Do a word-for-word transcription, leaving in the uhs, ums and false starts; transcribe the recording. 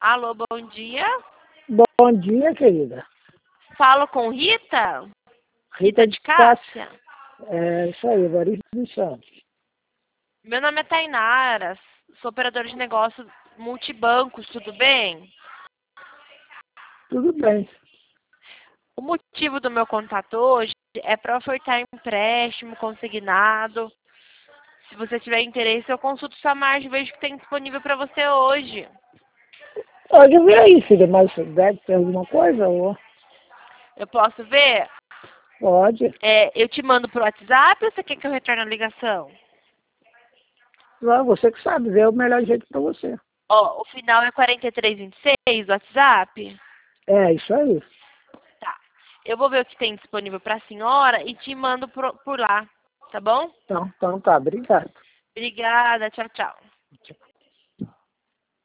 Alô, bom dia. Bom dia, querida. Falo com Rita? Rita de Cássia? É isso aí, Evaristo dos Santos. Meu nome é Tainara, sou operadora de negócios multibancos, tudo bem? Tudo bem. O motivo do meu contato hoje é para ofertar empréstimo consignado. Se você tiver interesse, eu consulto sua margem e vejo o que tem disponível para você hoje. Pode ver aí, filha, mas deve ter alguma coisa? Ou... Eu posso ver? Pode. É, eu te mando pro WhatsApp ou você quer que eu retorne a ligação? Não, você que sabe, vê o melhor jeito para você. Ó, o final é quarenta e três vinte e seis, o WhatsApp? É, isso aí. Tá. Eu vou ver o que tem disponível para a senhora e te mando por, por lá, tá bom? Então, então tá, obrigado. Obrigada, tchau, tchau.